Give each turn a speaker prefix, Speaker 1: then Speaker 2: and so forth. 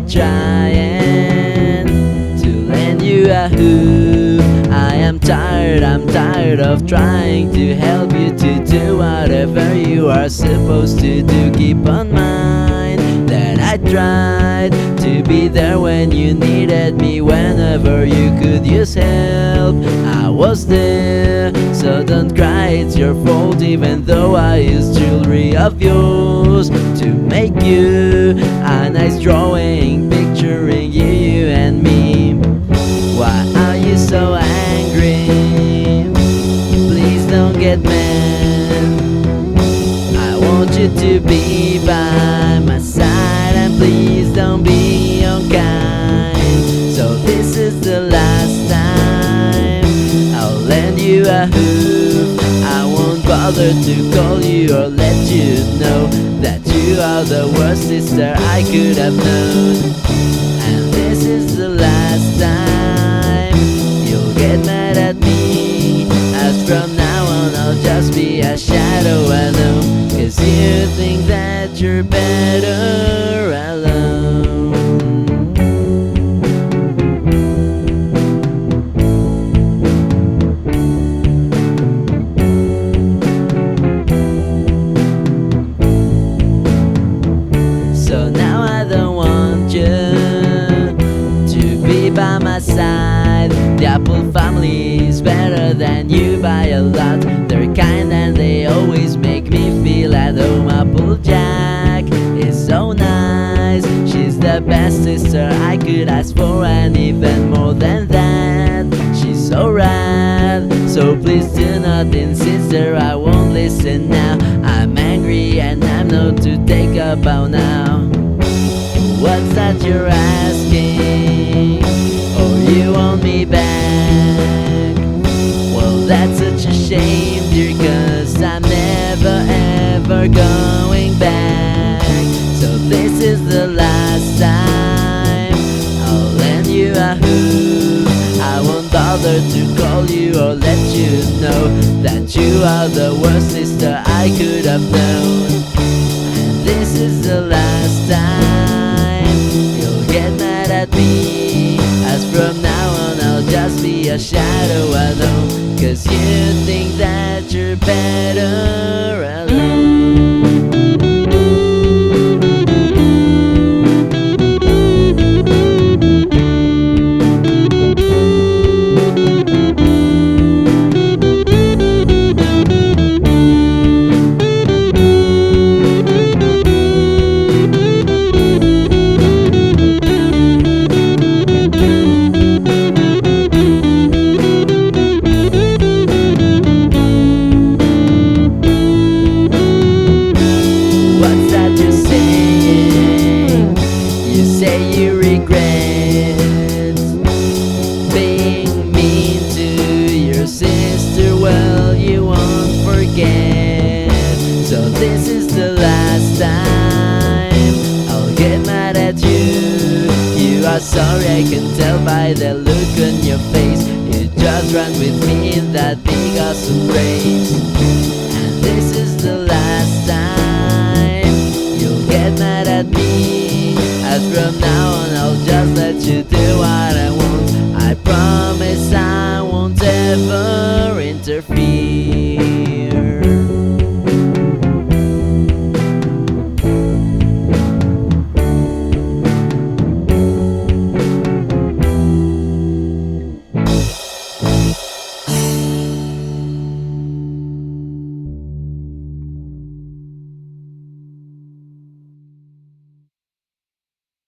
Speaker 1: trying to lend you a hoop. I'm tired of trying to help you to do whatever you are supposed to do. Keep on mind that I tried to be there when you needed me. Whenever you could use help, I was there. So don't cry, it's your fault, even though I used jewelry of yours to make you a nice drawing picturing you and me. Why are you so angry? Please don't get mad. I want you to be by my side, and please don't be unkind. So this is the last time I'll lend you a hoop. I won't bother to call you or let you know that you are the worst sister I could have known. And this is the last time you'll get mad at me, as from now on I'll just be a shadow I know, 'cause you think that you're better alone. So now I don't want you to be by my side. The Apple family is better than you by a lot. They're kind and they always make me feel at home. Applejack is so nice. She's the best sister I could ask for, and even more than that, she's so rad. So please do not insist there, I won't listen now. I'm angry and I'm not to take a bow now. What's that you're asking? Oh, you want me back? Well, that's such a shame, dear, 'cause I'm never ever going back. So this is the last time I'll lend you a hoop. I won't bother to call you or let you know that you are the worst sister I could have known. And this is the last time you'll get mad at me, as from now on I'll just be a shadow I know, 'cause you think that you're better alone. What's that you're saying? You say you regret being mean to your sister. Well, you won't forget. So this is the last time I'll get mad at you. You are sorry, I can tell by the look on your face. You just ran with me in that big awesome race. And this is the last time you'll get mad at me, as from now on I'll just let you do what I want. I promise I won't ever interfere.